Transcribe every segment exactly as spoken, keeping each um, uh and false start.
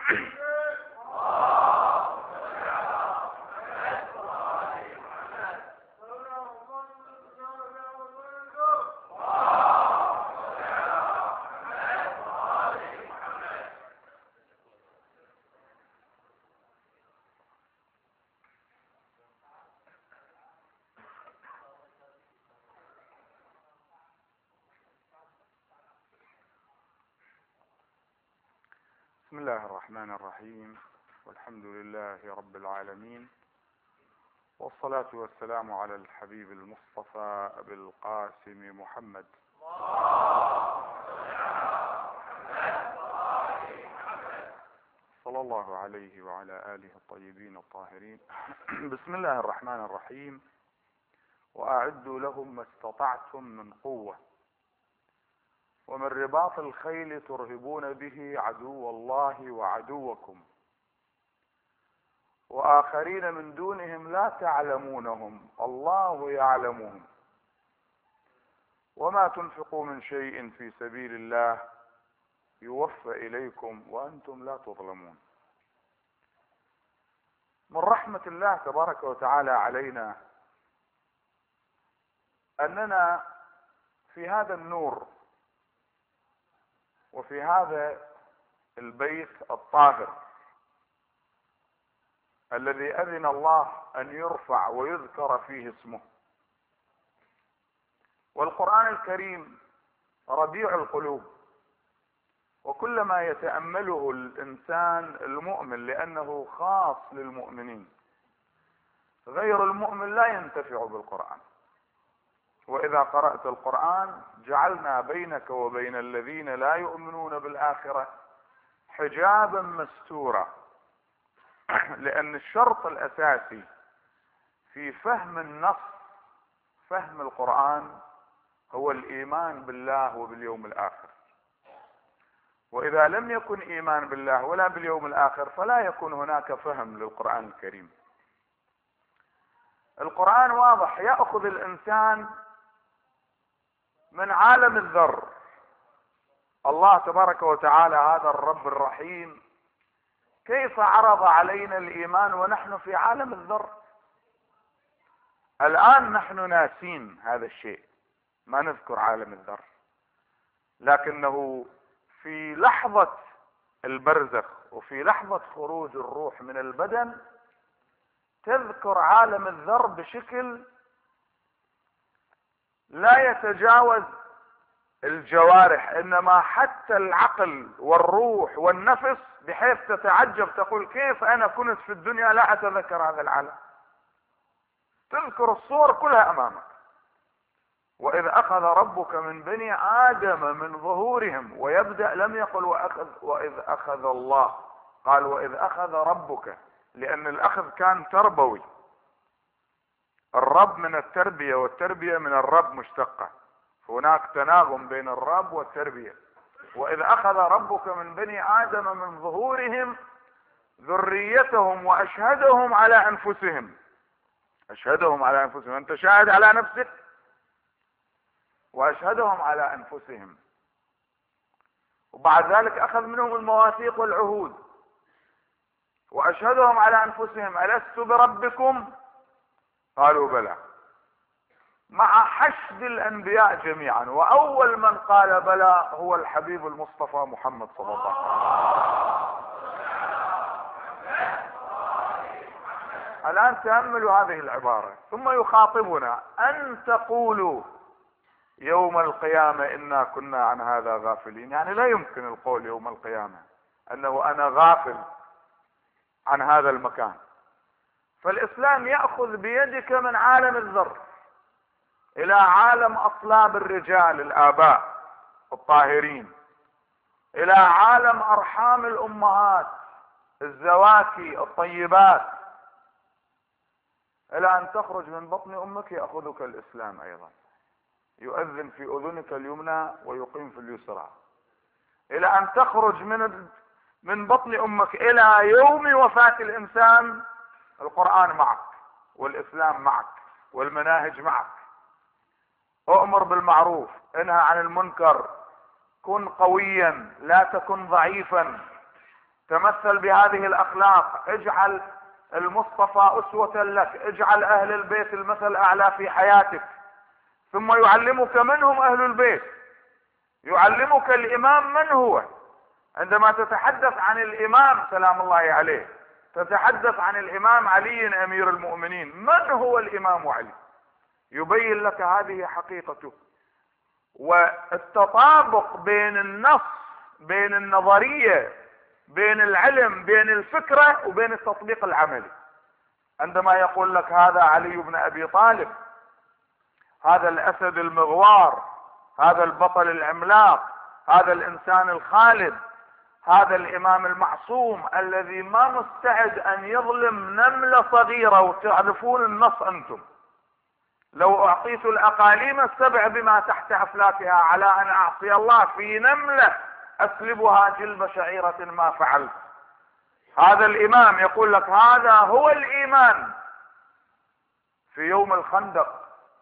بسم الله الرحمن الرحيم، والحمد لله رب العالمين، والصلاة والسلام على الحبيب المصطفى أبي القاسم محمد صلى الله عليه وعلى آله الطيبين الطاهرين. بسم الله الرحمن الرحيم. وأعدوا لهم ما استطعتم من قوة ومن رباط الخيل ترهبون به عدو الله وعدوكم وآخرين من دونهم لا تعلمونهم الله يعلمهم وما تنفقوا من شيء في سبيل الله يوفى إليكم وأنتم لا تظلمون. من رحمة الله تبارك وتعالى علينا أننا في هذا النور وفي هذا البيت الطاهر الذي أذن الله أن يرفع ويذكر فيه اسمه، والقرآن الكريم ربيع القلوب، وكلما يتأمله الإنسان المؤمن لأنه خاص للمؤمنين، غير المؤمن لا ينتفع بالقرآن. وإذا قرأت القرآن جعلنا بينك وبين الذين لا يؤمنون بالآخرة حجابا مستورا، لأن الشرط الأساسي في فهم النص فهم القرآن هو الإيمان بالله وباليوم الآخر، وإذا لم يكن إيمان بالله ولا باليوم الآخر فلا يكون هناك فهم للقرآن الكريم. القرآن واضح، يأخذ الإنسان من عالم الذر. الله تبارك وتعالى هذا الرب الرحيم كيف عرض علينا الإيمان ونحن في عالم الذر؟ الآن نحن ناسين هذا الشيء، ما نذكر عالم الذر، لكنه في لحظة البرزخ وفي لحظة خروج الروح من البدن تذكر عالم الذر بشكل لا يتجاوز الجوارح، انما حتى العقل والروح والنفس، بحيث تتعجب تقول كيف انا كنت في الدنيا لا اتذكر هذا العالم. تذكر الصور كلها امامك. واذ اخذ ربك من بني ادم من ظهورهم، ويبدأ لم يقل وأخذ واذ اخذ الله، قال واذ اخذ ربك، لان الاخذ كان تربوي. الرب من التربية والتربية من الرب مشتقة، هناك تناغم بين الرب والتربية. وإذ أخذ ربك من بني آدم من ظهورهم ذريتهم وأشهدهم على أنفسهم. أشهدهم على أنفسهم، أنت شاهد على نفسك، وأشهدهم على أنفسهم. وبعد ذلك أخذ منهم المواثيق والعهود وأشهدهم على أنفسهم ألست بربكم؟ قالوا بلى، مع حشد الأنبياء جميعا، وأول من قال بلى هو الحبيب المصطفى محمد صلى الله عليه وسلم. الآن تأملوا هذه العبارة، ثم يخاطبنا أن تقولوا يوم القيامة إنا كنا عن هذا غافلين. يعني لا يمكن القول يوم القيامة أنه أنا غافل عن هذا المكان. فالإسلام يأخذ بيدك من عالم الذر إلى عالم أصلاب الرجال الآباء الطاهرين، إلى عالم أرحام الأمهات الزواكي الطيبات، إلى أن تخرج من بطن أمك يأخذك الإسلام أيضا، يؤذن في أذنك اليمنى ويقيم في اليسرى، إلى أن تخرج من من بطن أمك إلى يوم وفاة الإنسان القرآن معك والإسلام معك والمناهج معك. أؤمر بالمعروف، انهى عن المنكر، كن قويا لا تكن ضعيفا، تمثل بهذه الاخلاق، اجعل المصطفى اسوة لك، اجعل اهل البيت المثل الاعلى في حياتك. ثم يعلمك من هم اهل البيت، يعلمك الامام من هو. عندما تتحدث عن الامام سلام الله عليه تتحدث عن الامام علي امير المؤمنين. من هو الامام علي؟ يبين لك هذه حقيقته. والتطابق بين النص، بين النظرية، بين العلم، بين الفكرة، وبين التطبيق العملي. عندما يقول لك هذا علي بن ابي طالب، هذا الاسد المغوار، هذا البطل العملاق، هذا الانسان الخالد، هذا الامام المعصوم الذي ما مستعد ان يظلم نملة صغيرة. وتعرفون النص انتم، لو اعطيت الاقاليم السبع بما تحت افلاكها على ان اعصي الله في نملة اسلبها جلب شعيرة ما فعلت. هذا الامام يقول لك هذا هو الايمان. في يوم الخندق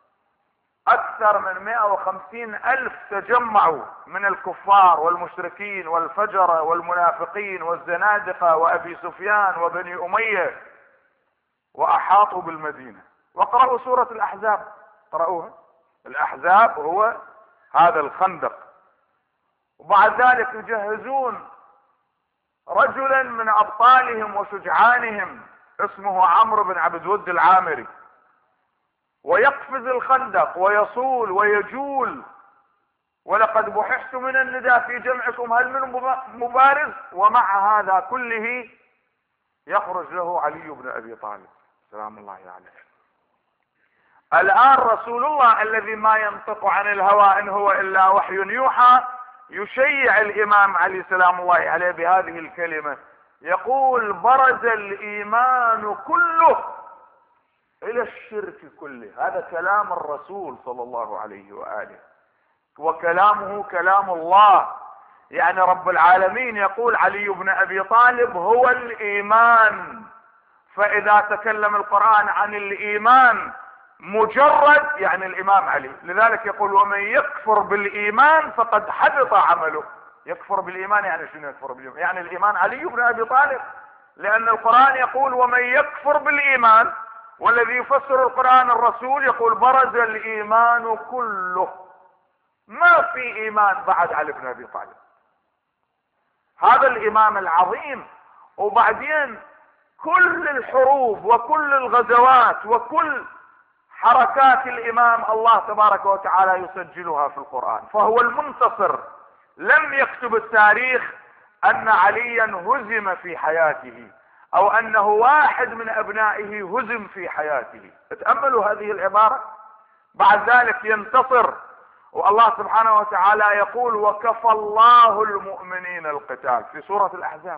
اكثر من مئة وخمسين الف تجمعوا من الكفار والمشركين والفجرة والمنافقين والزنادقة وابي سفيان وبني امية، واحاطوا بالمدينة. واقرأوا سورة الاحزاب، قرأوها. الاحزاب هو هذا الخندق. وبعد ذلك يجهزون رجلا من ابطالهم وشجعانهم اسمه عمرو بن عبد ود العامري، ويقفز الخندق ويصول ويجول. ولقد بحثت من الندى في جمعكم هل من مبارز؟ ومع هذا كله يخرج له علي بن ابي طالب سلام الله عليه. الآن رسول الله الذي ما ينطق عن الهوى إن هو إلا وحي يوحى يشيع الإمام علي سلام الله عليه بهذه الكلمة، يقول برز الإيمان كله إلى الشرك كله. هذا كلام الرسول صلى الله عليه وآله، وكلامه كلام الله. يعني رب العالمين يقول علي بن أبي طالب هو الإيمان. فإذا تكلم القرآن عن الإيمان مجرد يعني الامام علي. لذلك يقول ومن يكفر بالايمان فقد حبط عمله. يكفر بالايمان يعني شنو يكفر بالايمان؟ يعني الايمان علي بن ابي طالب، لان القرآن يقول ومن يكفر بالايمان، والذي يفسر القرآن الرسول يقول برز الايمان كله. ما في ايمان بعد علي بن ابي طالب، هذا الامام العظيم. وبعدين كل الحروب وكل الغزوات وكل حركات الامام الله تبارك وتعالى يسجلها في القرآن، فهو المنتصر. لم يكتب التاريخ ان عليا هزم في حياته او انه واحد من ابنائه هزم في حياته. تأملوا هذه العبارة. بعد ذلك ينتصر، والله سبحانه وتعالى يقول وكفى الله المؤمنين القتال في سورة الاحزاب.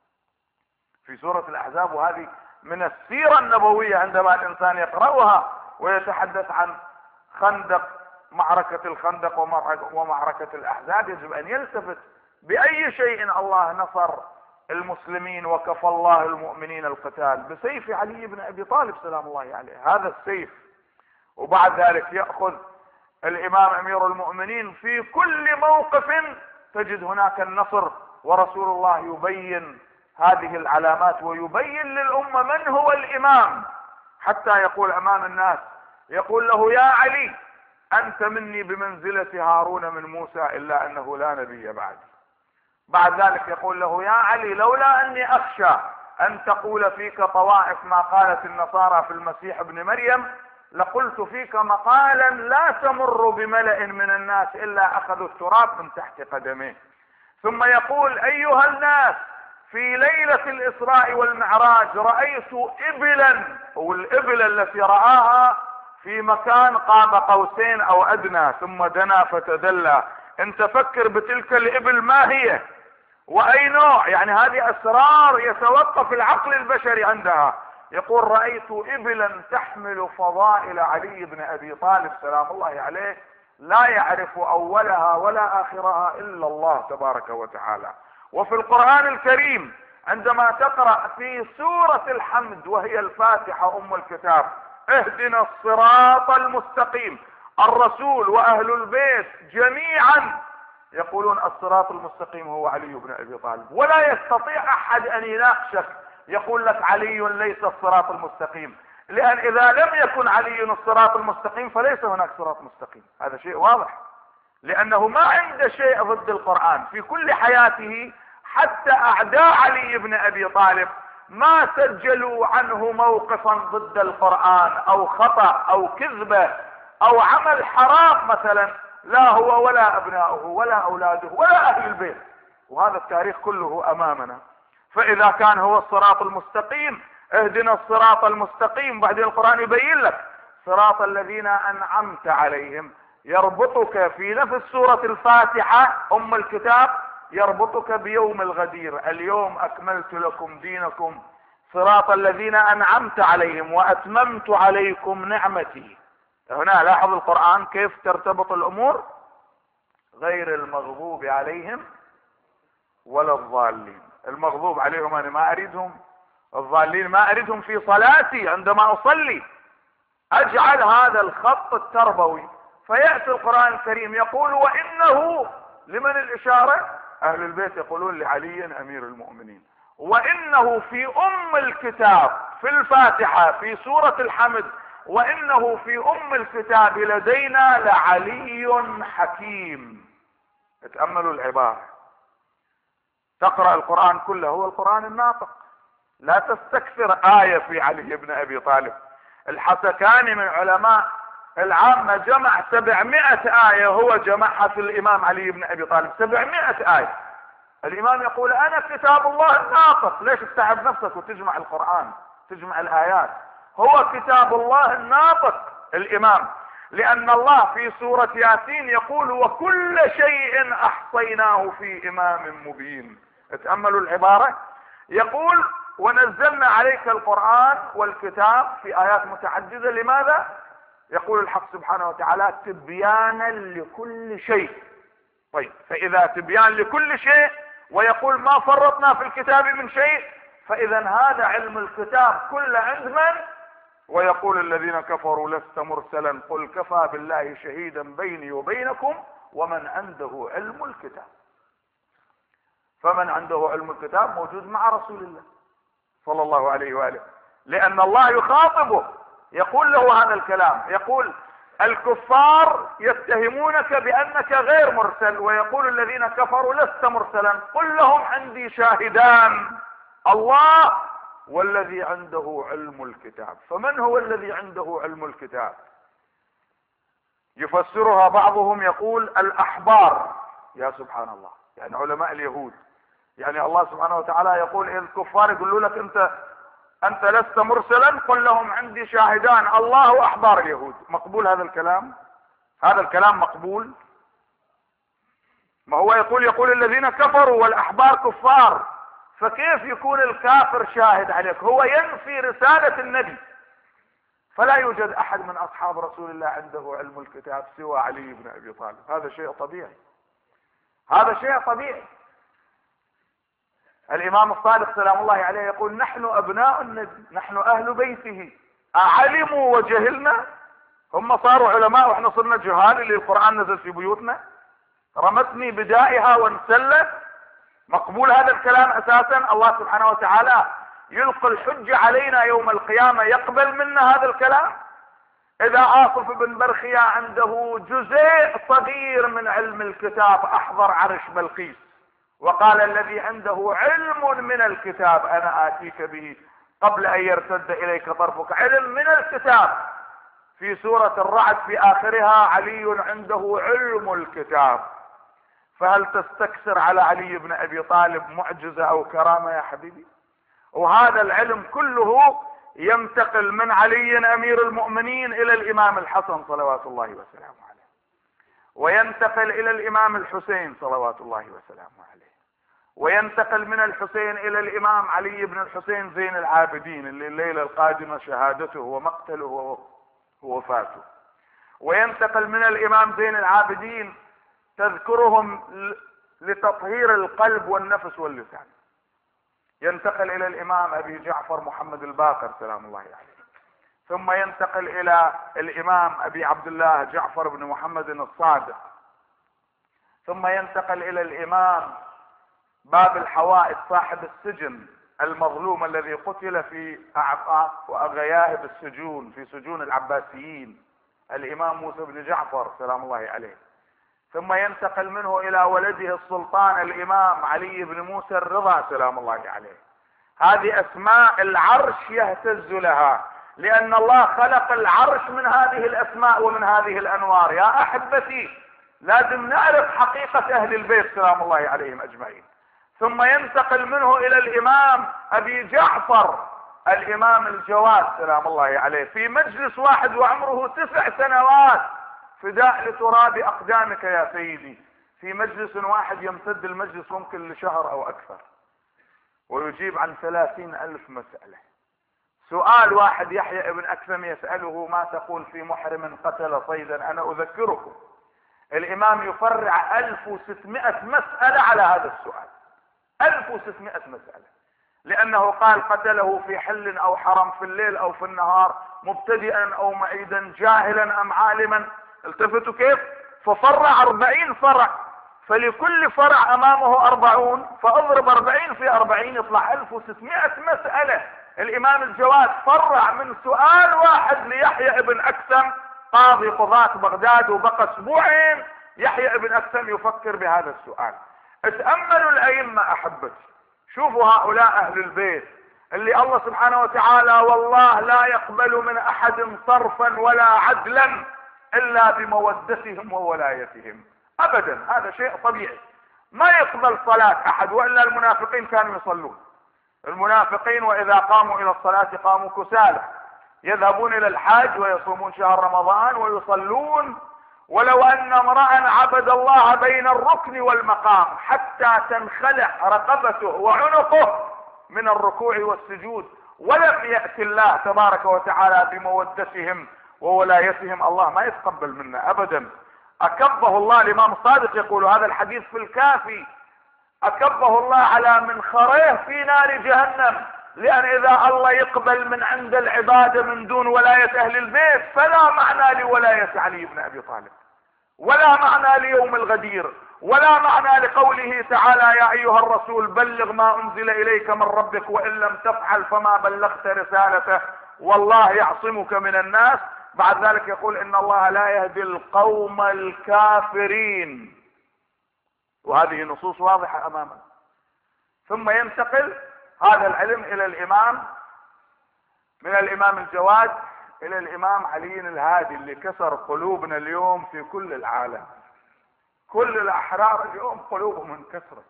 في سورة الاحزاب، وهذه من السيرة النبوية عندما الانسان يقرأها ويتحدث عن خندق، معركة الخندق ومعركة الاحزاب، يجب ان يلتفت باي شيء الله نصر المسلمين وكفى الله المؤمنين القتال بسيف علي بن ابي طالب سلام الله عليه. هذا السيف. وبعد ذلك يأخذ الامام امير المؤمنين في كل موقف تجد هناك النصر، ورسول الله يبين هذه العلامات ويبين للأمة من هو الإمام، حتى يقول أمام الناس يقول له يا علي أنت مني بمنزلة هارون من موسى إلا أنه لا نبي بعدي. بعد ذلك يقول له يا علي لولا أني أخشى أن تقول فيك طوائف ما قالت النصارى في المسيح ابن مريم لقلت فيك مقالا لا تمر بملأ من الناس إلا أخذوا التراب من تحت قدميه. ثم يقول أيها الناس في ليلة الإسراء والمعراج رأيت إبلا، والإبل التي رآها في مكان قاب قوسين أو أدنى ثم دنا فتدلى. انت فكر بتلك الإبل ما هي وأي نوع، يعني هذه أسرار يتوقف العقل البشري عندها. يقول رأيت إبلا تحمل فضائل علي بن أبي طالب سلام الله عليه لا يعرف أولها ولا آخرها إلا الله تبارك وتعالى. وفي القرآن الكريم عندما تقرأ في سورة الحمد وهي الفاتحة أم الكتاب اهدنا الصراط المستقيم، الرسول وأهل البيت جميعا يقولون الصراط المستقيم هو علي بن ابي طالب، ولا يستطيع احد ان يناقشك يقول لك علي ليس الصراط المستقيم، لان اذا لم يكن علي الصراط المستقيم فليس هناك صراط مستقيم. هذا شيء واضح، لانه ما عنده شيء ضد القرآن في كل حياته. حتى اعداء علي بن ابي طالب ما سجلوا عنه موقفا ضد القرآن او خطأ او كذبة او عمل حرام مثلا، لا هو ولا ابناؤه ولا اولاده ولا اهل البيت، وهذا التاريخ كله امامنا. فاذا كان هو الصراط المستقيم، اهدنا الصراط المستقيم، بعدين القرآن يبين لك صراط الذين انعمت عليهم، يربطك في نفس سورة الفاتحة ام الكتاب، يربطك بيوم الغدير، اليوم اكملت لكم دينكم، صراط الذين انعمت عليهم واتممت عليكم نعمتي. هنا لاحظ القرآن كيف ترتبط الامور، غير المغضوب عليهم ولا الضالين. المغضوب عليهم انا ما اريدهم، الضالين ما اريدهم في صلاتي عندما اصلي، اجعل هذا الخط التربوي. فيأتي القرآن الكريم يقول وانه، لمن الاشارة؟ اهل البيت يقولون لعلي امير المؤمنين. وانه في ام الكتاب في الفاتحة في سورة الحمد، وانه في ام الكتاب لدينا لعلي حكيم. اتأملوا العبارة، تقرأ القرآن كله، هو القرآن الناطق، لا تستكثر آية في علي بن ابي طالب. الحسكاني من علماء العامة جمع سبعمائة آية، هو جمعها في الامام علي بن ابي طالب، سبعمائة آية. الامام يقول انا كتاب الله الناطق، ليش تتعب نفسك وتجمع القرآن تجمع الايات؟ هو كتاب الله الناطق الامام، لان الله في سورة ياسين يقول وكل شيء احصيناه في امام مبين. اتأملوا العبارة، يقول ونزلنا عليك القرآن والكتاب في ايات متعددة. لماذا؟ يقول الحق سبحانه وتعالى تبيانا لكل شيء. طيب، فاذا تبيان لكل شيء ويقول ما فرطنا في الكتاب من شيء، فاذا هذا علم الكتاب كله عند من؟ ويقول الذين كفروا لست مرسلا قل كفى بالله شهيدا بيني وبينكم ومن عنده علم الكتاب. فمن عنده علم الكتاب موجود مع رسول الله صلى الله عليه وآله، لأن الله يخاطبه يقول له هذا الكلام، يقول الكفار يتهمونك بأنك غير مرسل، ويقول الذين كفروا لست مرسلا قل لهم عندي شاهدان الله والذي عنده علم الكتاب. فمن هو الذي عنده علم الكتاب؟ يفسرها بعضهم يقول الأحبار. يا سبحان الله، يعني علماء اليهود. يعني الله سبحانه وتعالى يقول إذ الكفار يقولوا لك انت انت لست مرسلا قل لهم عندي شاهدان الله واحبار اليهود. مقبول هذا الكلام؟ هذا الكلام مقبول؟ ما هو يقول يقول الذين كفروا والاحبار كفار، فكيف يكون الكافر شاهد عليك؟ هو ينفي رسالة النبي. فلا يوجد احد من اصحاب رسول الله عنده علم الكتاب سوى علي بن ابي طالب. هذا شيء طبيعي، هذا شيء طبيعي. الامام الصادق سلام الله عليه يقول نحن ابناء النبي، نحن اهل بيته، اعلموا وجهلنا؟ هم صاروا علماء واحنا صرنا جهال اللي القرآن نزل في بيوتنا؟ رمتني بدائها وانسلت. مقبول هذا الكلام اساسا؟ الله سبحانه وتعالى يلقي الحجة علينا يوم القيامة يقبل منا هذا الكلام؟ اذا آصف بن برخيا عنده جزء صغير من علم الكتاب احضر عرش بلقيس وقال الذي عنده علم من الكتاب انا اتيك به قبل ان يرتد اليك طرفك. علم من الكتاب. في سورة الرعد في اخرها علي عنده علم الكتاب. فهل تستكثر على علي بن ابي طالب معجزة او كرامة يا حبيبي؟ وهذا العلم كله ينتقل من علي امير المؤمنين الى الامام الحسن صلوات الله وسلامه عليه، وينتقل الى الامام الحسين صلوات الله وسلامه عليه، وينتقل من الحسين الى الامام علي بن الحسين زين العابدين اللي الليلة القادمة شهادته ومقتله ووفاته، وينتقل من الامام زين العابدين تذكرهم لتطهير القلب والنفس واللسان، ينتقل الى الامام ابي جعفر محمد الباقر سلام الله عليه، ثم ينتقل الى الامام ابي عبد الله جعفر بن محمد الصادق، ثم ينتقل الى الامام باب الحوائط صاحب السجن المظلوم الذي قتل في اعقاق وغياهب السجون في سجون العباسيين، الامام موسى بن جعفر سلام الله عليه. ثم ينتقل منه الى ولده السلطان الامام علي بن موسى الرضا سلام الله عليه. هذه اسماء العرش يهتز لها، لان الله خلق العرش من هذه الاسماء ومن هذه الانوار. يا احبتي لازم نعرف حقيقة اهل البيت سلام الله عليهم اجمعين. ثم ينتقل منه الى الامام ابي جعفر الامام الجواد سلام الله عليه في مجلس واحد وعمره تسع سنوات، فداء لتراب اقدامك يا سيدي. في مجلس واحد يمتد المجلس ممكن لشهر او اكثر، ويجيب عن ثلاثين الف مسألة. سؤال واحد يحيى ابن اكثم يسأله ما تقول في محرم قتل صيدا، انا اذكركم الامام يفرع الف وستمائة مسألة على هذا السؤال، الف وستمائة مسألة، لانه قال قتله في حل او حرم، في الليل او في النهار، مبتدئا او معيدا، جاهلا ام عالما. التفتوا كيف؟ ففرع اربعين فرع، فلكل فرع امامه اربعون، فاضرب اربعين في اربعين يطلع الف وستمائة مسألة. الامام الجواد فرع من سؤال واحد ليحيى ابن اكثم قاضي قضاة بغداد، وبقى اسبوعين يحيى ابن اكثم يفكر بهذا السؤال. اتأملوا الائمة احبتي، شوفوا هؤلاء اهل البيت اللي الله سبحانه وتعالى والله لا يقبل من احد صرفا ولا عدلا الا بمودتهم وولايتهم ابدا. هذا شيء طبيعي، ما يقبل صلاة احد، والا المنافقين كانوا يصلون. المنافقين واذا قاموا الى الصلاة قاموا كسالى، يذهبون الى الحج ويصومون شهر رمضان ويصلون، ولو ان امرأ عبد الله بين الركن والمقام حتى تنخلع رقبته وعنقه من الركوع والسجود ولم يأتي الله تبارك وتعالى بمودتهم وولايتهم، الله ما يتقبل منا ابدا. اكبه الله، الامام الصادق يقول هذا الحديث في الكافي، اكبه الله على منخريه في نار جهنم. لان اذا الله يقبل من عند العبادة من دون ولاية اهل البيت فلا معنى لولاية علي بن ابي طالب، ولا معنى ليوم الغدير، ولا معنى لقوله تعالى يا ايها الرسول بلغ ما انزل اليك من ربك وان لم تفعل فما بلغت رسالته والله يعصمك من الناس. بعد ذلك يقول ان الله لا يهدي القوم الكافرين، وهذه نصوص واضحة امامنا. ثم ينتقل هذا العلم الى الامام، من الامام الجواد الى الامام علي الهادي اللي كسر قلوبنا اليوم في كل العالم. كل الاحرار اليوم قلوبهم انكسرت،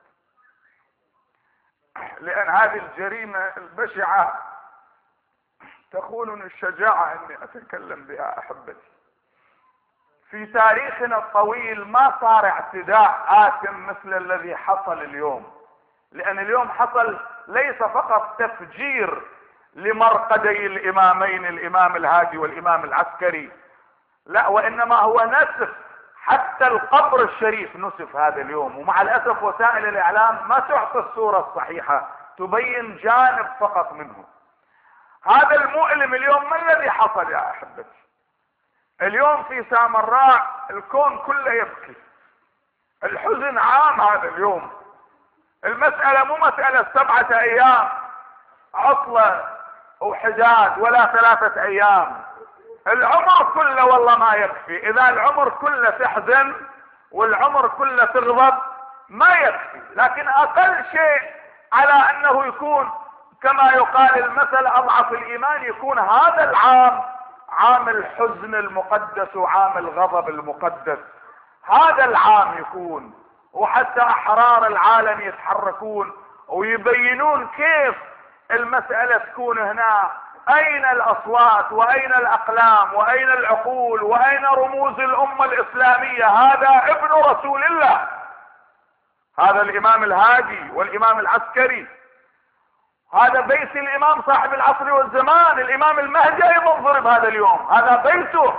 لان هذه الجريمة البشعة تخونني الشجاعة اني اتكلم بها احبتي. في تاريخنا الطويل ما صار اعتداء آثم مثل الذي حصل اليوم، لان اليوم حصل ليس فقط تفجير لمرقدي الامامين الامام الهادي والامام العسكري، لا، وانما هو نسف، حتى القبر الشريف نسف هذا اليوم. ومع الاسف وسائل الاعلام ما تعطي الصورة الصحيحة، تبين جانب فقط منه. هذا المؤلم اليوم ما الذي حصل يا احبتي؟ اليوم في سامراء الكون كله يبكي، الحزن عام هذا اليوم. المسألة مو مسألة سبعة ايام عطلة وحداد ولا ثلاثة ايام، العمر كله والله ما يكفي. اذا العمر كله تحزن والعمر كله تغضب ما يكفي، لكن اقل شيء على انه يكون كما يقال المثل اضعف الايمان، يكون هذا العام عام الحزن المقدس وعام الغضب المقدس، هذا العام يكون، وحتى احرار العالم يتحركون ويبينون كيف المسألة تكون هنا. اين الاصوات واين الاقلام واين العقول واين رموز الامة الاسلامية؟ هذا ابن رسول الله، هذا الامام الهادي والامام العسكري، هذا بيت الامام صاحب العصر والزمان، الامام المهدي ايضا ضرب هذا اليوم، هذا بيته.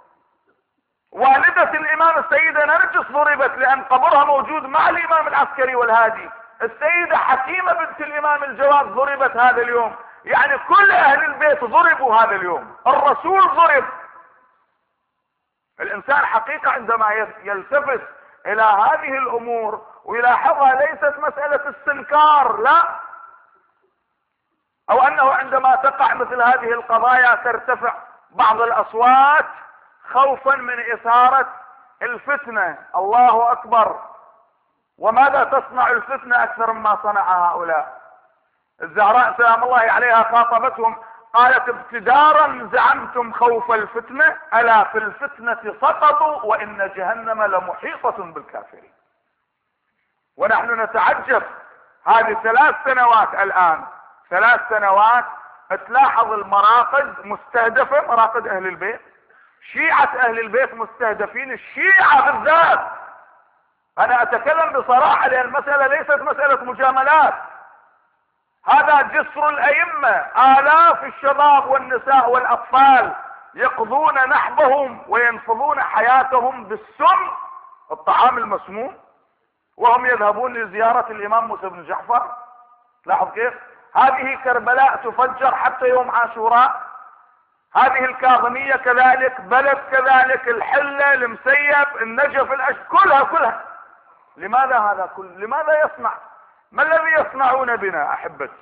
والدة الامام السيدة نرجس ضربت لان قبرها موجود مع الامام العسكري والهادي. السيدة حكيمة بنت الامام الجواد ضربت هذا اليوم. يعني كل اهل البيت ضربوا هذا اليوم، الرسول ضرب. الانسان حقيقة عندما يلتفت الى هذه الامور ويلاحظها ليست مسألة استنكار، لا، او انه عندما تقع مثل هذه القضايا ترتفع بعض الاصوات خوفا من اثارة الفتنة. الله اكبر، وماذا تصنع الفتنة اكثر مما صنع هؤلاء؟ الزهراء سلام الله عليها خاطبتهم قالت: ابتدارا زعمتم خوف الفتنة، الا في الفتنة سقطوا وان جهنم لمحيطة بالكافرين. ونحن نتعجب هذه ثلاث سنوات الان، ثلاث سنوات تلاحظ المراقد مستهدفة، مراقد اهل البيت، شيعة اهل البيت مستهدفين، الشيعة بالذات. انا اتكلم بصراحة لان المسألة ليست مسألة مجاملات، هذا جسر الائمة، الاف الشباب والنساء والاطفال يقضون نحبهم وينفضون حياتهم بالسم، الطعام المسموم، وهم يذهبون لزيارة الامام موسى بن جعفر. لاحظ كيف هذه كربلاء تفجر حتى يوم عاشوراء، هذه الكاظمية كذلك، بلد كذلك، الحلة، المسيب، النجف، الأش... كلها كلها. لماذا هذا كله؟ لماذا يصنع؟ ما الذي يصنعون بنا احبتي؟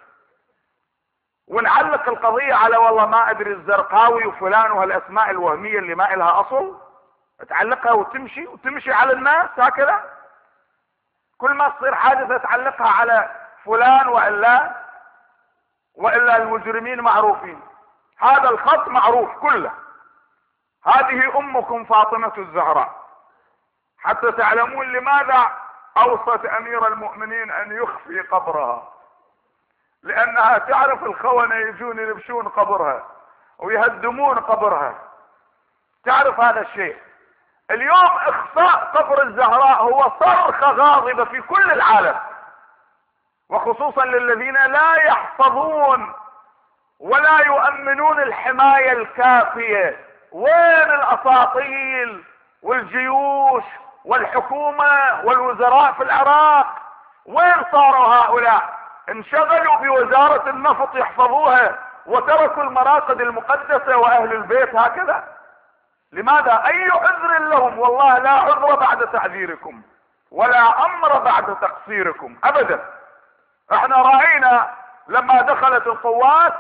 ونعلق القضية على والله ما ادري الزرقاوي وفلان وهالاسماء الوهمية اللي ما إلها اصل، تعلقها وتمشي وتمشي على الناس هكذا. كل ما تصير حادثة تعلقها على فلان والا والا المجرمين معروفين، هذا الخط معروف كله. هذه امكم فاطمة الزهراء، حتى تعلمون لماذا اوصت امير المؤمنين ان يخفي قبرها، لانها تعرف الخونة يجون يلبشون قبرها ويهدمون قبرها، تعرف هذا الشيء. اليوم اخفاء قبر الزهراء هو صرخة غاضبة في كل العالم، وخصوصا للذين لا يحفظون ولا يؤمنون الحماية الكافية. وين الاساطيل والجيوش والحكومة والوزراء في العراق؟ وين صاروا هؤلاء؟ انشغلوا بوزارة النفط يحفظوها وتركوا المراقد المقدسة واهل البيت هكذا. لماذا؟ اي عذر لهم؟ والله لا عذر بعد تعذيركم ولا امر بعد تقصيركم ابدا. احنا رأينا لما دخلت القوات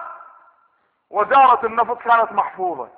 وزارة النفط كانت محفوظة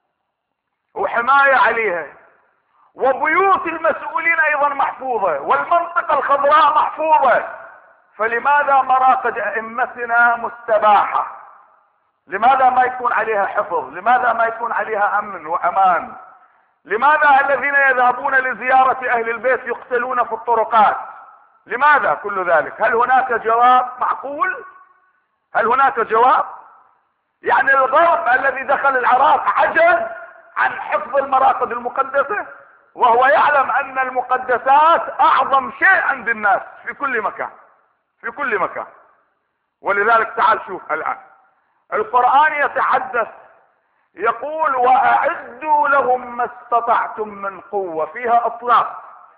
وحماية عليها، وبيوت المسؤولين ايضا محفوظة، والمنطقة الخضراء محفوظة. فلماذا مراقد ائمتنا مستباحة؟ لماذا ما يكون عليها حفظ؟ لماذا ما يكون عليها امن وامان؟ لماذا الذين يذهبون لزيارة اهل البيت يقتلون في الطرقات؟ لماذا كل ذلك؟ هل هناك جواب معقول؟ هل هناك جواب؟ يعني الغرب الذي دخل العراق عجز عن حفظ المراقد المقدسة، وهو يعلم ان المقدسات اعظم شيء عند الناس في كل مكان، في كل مكان. ولذلك تعال شوف الان القرآن يتحدث يقول: واعدوا لهم ما استطعتم من قوة. فيها اطلاق،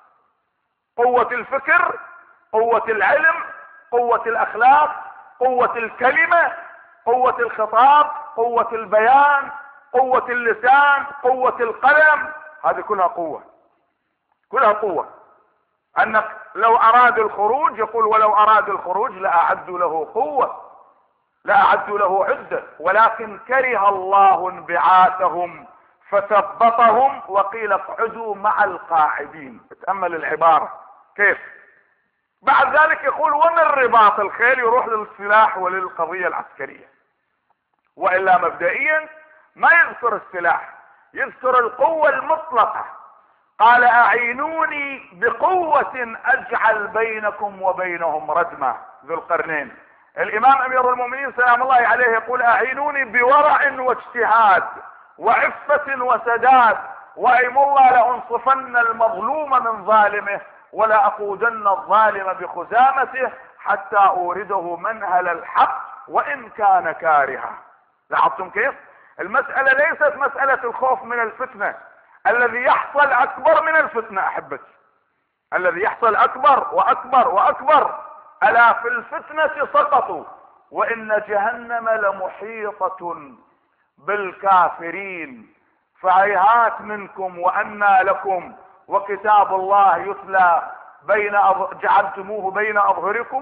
قوة الفكر، قوة العلم، قوة الاخلاق، قوة الكلمة، قوة الخطاب، قوة البيان، قوة اللسان، قوة القلم، هذه كلها قوة، كلها قوة. انك لو اراد الخروج يقول: ولو اراد الخروج لاعدوا له قوة، لاعدوا له عدة، ولكن كره الله انبعاثهم فثبطهم وقيل اقعدوا مع القاعدين. تأمل العبارة كيف. بعد ذلك يقول: ومن رباط الخيل، يروح للسلاح وللقضية العسكرية. والا مبدئيا ما يذكر السلاح، يذكر القوة المطلقة. قال: اعينوني بقوة اجعل بينكم وبينهم ردما. ذو القرنين الامام امير المؤمنين سلام الله عليه يقول: اعينوني بورع واجتهاد وعفة وسداد، وايم الله لانصفن المظلوم من ظالمه ولا اقودن الظالم بخزامته حتى اورده منهل الحق وان كان كارها. لاحظتم كيف؟ المسألة ليست مسألة الخوف من الفتنة، الذي يحصل اكبر من الفتنة احبتي، الذي يحصل اكبر واكبر واكبر. الا في الفتنة سقطوا وان جهنم لمحيطة بالكافرين، فهيهات منكم وانى لكم وكتاب الله يتلى بين أظ... جعلتموه بين أظهركم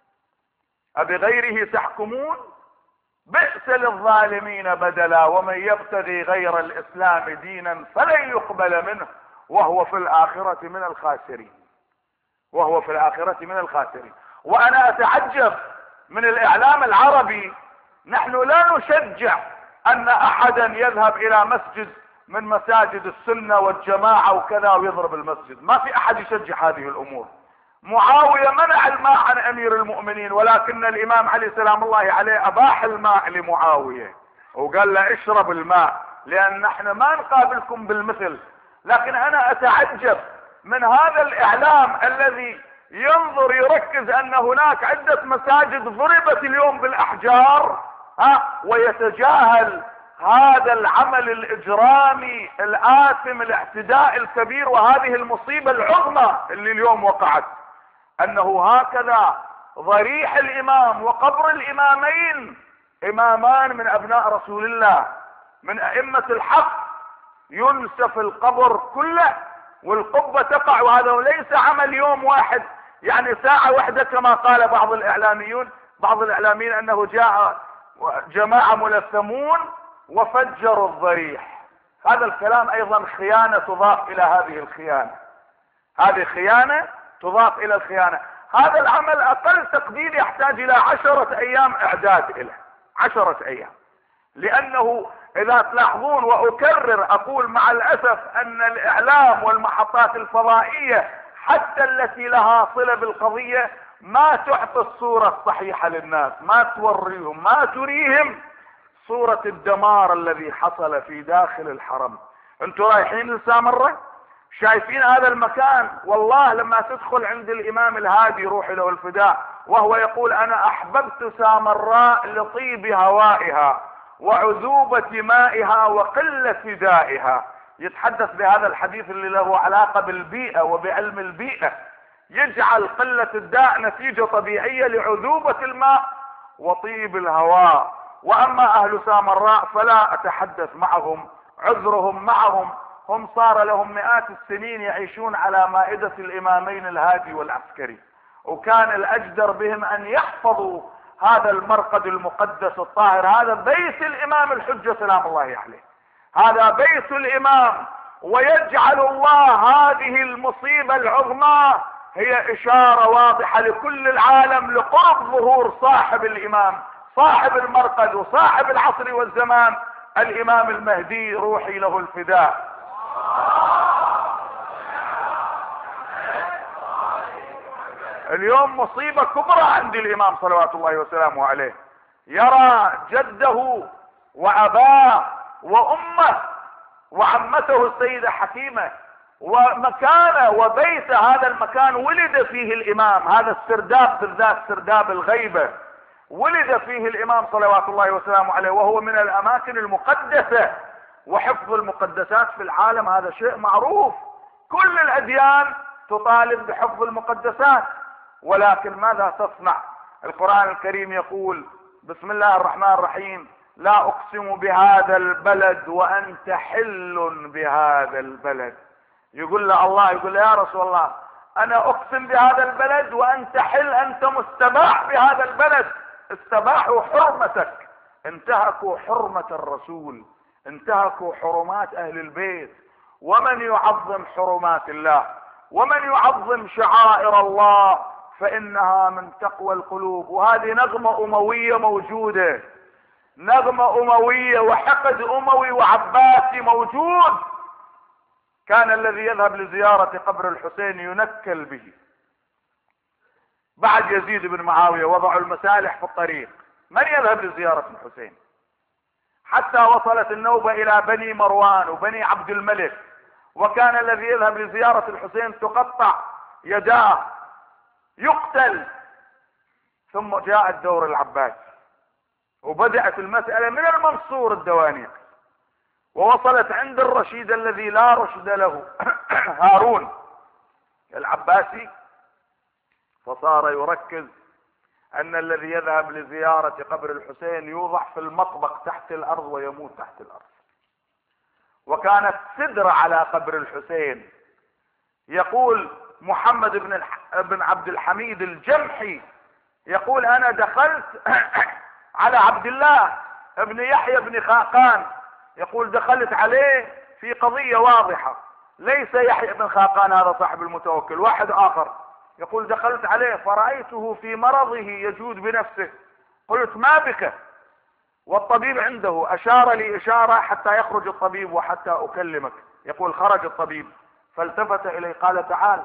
أبغيره تحكمون بئس للظالمين بدلا ومن يبتغي غير الإسلام دينا فلن يقبل منه وهو في الآخرة من الخاسرين وهو في الآخرة من الخاسرين. وأنا أتعجب من الإعلام العربي. نحن لا نشجع أن أحدا يذهب إلى مسجد من مساجد السنة والجماعة وكذا ويضرب المسجد، ما في أحد يشجع هذه الأمور. معاوية منع الماء عن أمير المؤمنين، ولكن الإمام علي سلام الله عليه أباح الماء لمعاوية وقال له اشرب الماء لأن نحن ما نقابلكم بالمثل. لكن أنا أتعجب من هذا الإعلام الذي ينظر يركز أن هناك عدة مساجد ضربت اليوم بالأحجار ها ويتجاهل هذا العمل الإجرامي الآثم الاعتداء الكبير وهذه المصيبة العظمى اللي اليوم وقعت، أنه هكذا ضريح الإمام وقبر الإمامين، إمامان من أبناء رسول الله من أئمة الحق، ينسف القبر كله والقبة تقع. وهذا ليس عمل يوم واحد يعني ساعة واحدة كما قال بعض الإعلاميون بعض الإعلاميين أنه جاء جماعة ملثمون وفجروا الضريح. هذا الكلام أيضا خيانة تضاف إلى هذه الخيانة، هذه خيانة تضاف إلى الخيانة. هذا العمل أقل تقدير يحتاج إلى عشرة أيام إعداد له، عشرة أيام. لأنه إذا تلاحظون وأكرر أقول مع الأسف أن الإعلام والمحطات الفضائية حتى التي لها صلة بالقضية ما تعطي الصورة الصحيحة للناس، ما توريهم ما تريهم صورة الدمار الذي حصل في داخل الحرم. انتم رايحين لسامرة شايفين هذا المكان، والله لما تدخل عند الإمام الهادي روح له الفداء وهو يقول أنا أحببت سامراء لطيب هوائها وعذوبة مائها وقلة دائها. يتحدث بهذا الحديث اللي له علاقة بالبيئة وبعلم البيئة، يجعل قلة الداء نتيجة طبيعية لعذوبة الماء وطيب الهواء. وأما أهل سامراء فلا أتحدث معهم، عذرهم معهم، هم صار لهم مئات السنين يعيشون على مائدة الإمامين الهادي والعسكري، وكان الأجدر بهم أن يحفظوا هذا المرقد المقدس الطاهر. هذا بيت الإمام الحجة سلام الله عليه، هذا بيت الإمام. ويجعل الله هذه المصيبة العظمى هي إشارة واضحة لكل العالم لقرب ظهور صاحب الإمام صاحب المرقد وصاحب العصر والزمان الإمام المهدي روحي له الفداء. اليوم مصيبة كبرى عند الإمام صلوات الله وسلامه عليه، يرى جده وأباه وأمه وعمته السيدة حكيمة ومكانه وبيت هذا المكان ولد فيه الإمام، هذا السرداب بالذات سرداب الغيبة ولد فيه الإمام صلوات الله وسلامه عليه، وهو من الأماكن المقدسة. وحفظ المقدسات في العالم هذا شيء معروف، كل الأديان تطالب بحفظ المقدسات، ولكن ماذا تصنع؟ القرآن الكريم يقول بسم الله الرحمن الرحيم لا أقسم بهذا البلد وأنت حل بهذا البلد. يقول له الله يقول له يا رسول الله أنا أقسم بهذا البلد وأنت حل، أنت مستباح بهذا البلد، استباحوا حرمتك، انتهكوا حرمة الرسول، انتهكوا حرمات أهل البيت. ومن يعظم حرمات الله ومن يعظم شعائر الله فإنها من تقوى القلوب. وهذه نغمة أموية موجودة، نغمة أموية وحقد أموي وعباسي موجود. كان الذي يذهب لزيارة قبر الحسين ينكل به. بعد يزيد بن معاوية وضعوا المسالح في الطريق، من يذهب لزيارة الحسين؟ حتى وصلت النوبة إلى بني مروان وبني عبد الملك، وكان الذي يذهب لزيارة الحسين تقطع يداه يقتل. ثم جاء الدور العباسي وبدأت المسألة من المنصور الدوانيق ووصلت عند الرشيد الذي لا رشد له هارون العباسي، فصار يركز أن الذي يذهب لزيارة قبر الحسين يوضع في المطبق تحت الأرض ويموت تحت الأرض. وكانت سدرة على قبر الحسين يقول محمد بن الح... بن عبد الحميد الجمحي يقول انا دخلت على عبد الله ابن يحيى بن خاقان، يقول دخلت عليه في قضية واضحة، ليس يحيى بن خاقان هذا صاحب المتوكل، واحد اخر. يقول دخلت عليه فرأيته في مرضه يجود بنفسه، قلت ما بك؟ والطبيب عنده، اشار لي اشارة حتى يخرج الطبيب وحتى اكلمك. يقول خرج الطبيب فالتفت الي قال تعال،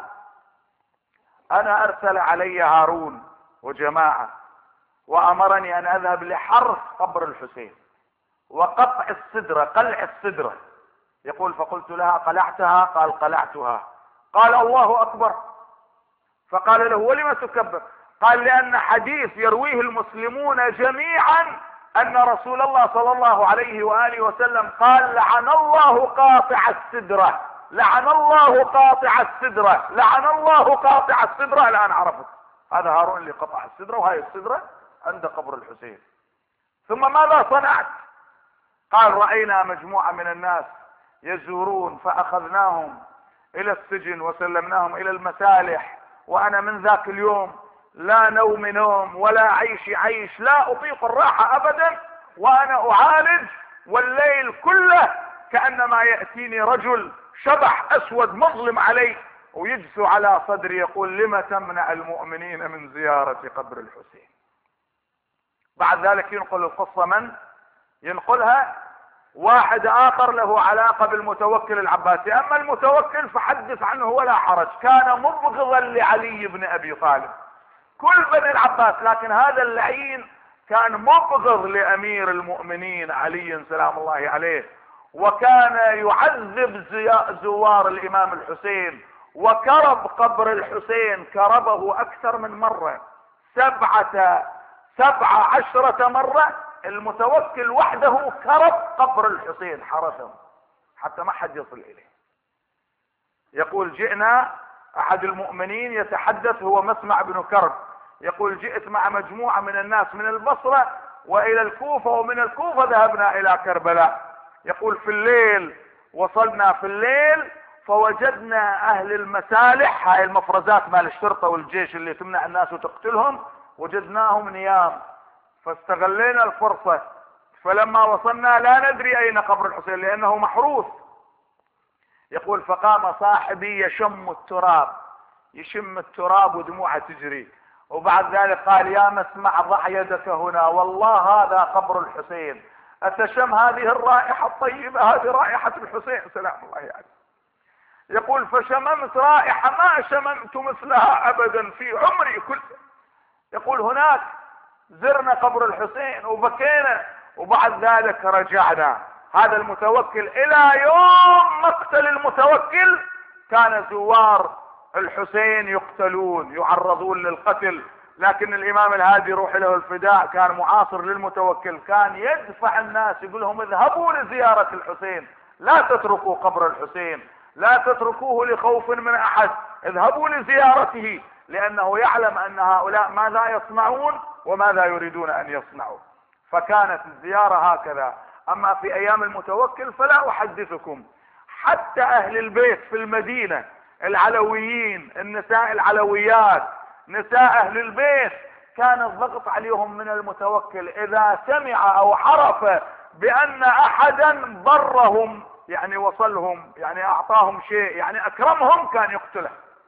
انا ارسل علي هارون وجماعة وامرني ان اذهب لحرث قبر الحسين وقطع السدرة، قلع السدرة. يقول فقلت لها قلعتها؟ قال قلعتها. قال الله اكبر. فقال له ولم تكبر؟ قال لان حديث يرويه المسلمون جميعا ان رسول الله صلى الله عليه وآله وسلم قال لعن الله قاطع السدرة، لعن الله قاطع السدرة، لعن الله قاطع السدرة. الان عرفت هذا هارون اللي قطع السدرة، وهي السدرة عند قبر الحسين. ثم ماذا صنعت؟ قال رأينا مجموعة من الناس يزورون فاخذناهم الى السجن وسلمناهم الى المسالح، وانا من ذاك اليوم لا نوم نوم ولا عيش عيش، لا اطيق الراحة ابدا، وانا اعالج والليل كله كأنما يأتيني رجل شبح اسود مظلم علي ويجث على صدري يقول لم تمنع المؤمنين من زيارة قبر الحسين. بعد ذلك ينقل القصة، من ينقلها؟ واحد اخر له علاقة بالمتوكل العباسي. اما المتوكل فحدث عنه ولا حرج، كان مبغضا لعلي بن ابي طالب كل بني العباس، لكن هذا اللعين كان مبغض لامير المؤمنين علي سلام الله عليه، وكان يعذب زوار الامام الحسين، وكرب قبر الحسين كربه اكثر من مرة، سبعة سبعة عشرة مرة. المتوكل وحده كرب قبر الحسين، حرسه حتى ما حد يصل اليه. يقول جئنا، احد المؤمنين يتحدث هو مسمع بن كرب، يقول جئت مع مجموعة من الناس من البصرة والى الكوفة، ومن الكوفة ذهبنا الى كربلاء. يقول في الليل وصلنا في الليل فوجدنا اهل المسالح، هاي المفرزات مال الشرطة والجيش اللي تمنع الناس وتقتلهم، وجدناهم نيام، فاستغلينا الفرصة، فلما وصلنا لا ندري اين قبر الحسين لانه محروس. يقول فقام صاحبي يشم التراب، يشم التراب ودموعه تجري، وبعد ذلك قال يا مسمع ضع يدك هنا، والله هذا قبر الحسين، اتشم هذه الرائحة الطيبة؟ هذه رائحة الحسين سلام الله عليه. يقول فشممت رائحة ما شممت مثلها ابدا في عمري كله. يقول هناك زرنا قبر الحسين وبكينا، وبعد ذلك رجعنا. هذا المتوكل الى يوم مقتل المتوكل كان زوار الحسين يقتلون يعرضون للقتل، لكن الامام الهادي يروح له الفداء كان معاصر للمتوكل، كان يدفع الناس يقول لهم اذهبوا لزيارة الحسين، لا تتركوا قبر الحسين، لا تتركوه لخوف من احد، اذهبوا لزيارته، لانه يعلم ان هؤلاء ماذا يصنعون وماذا يريدون ان يصنعوا. فكانت الزيارة هكذا. اما في ايام المتوكل فلا احدثكم، حتى اهل البيت في المدينة العلويين، النساء العلويات، نساء اهل البيت، كان الضغط عليهم من المتوكل اذا سمع او عرف بان احدا برهم، يعني وصلهم، يعني اعطاهم شيء، يعني اكرمهم، كان يقتله.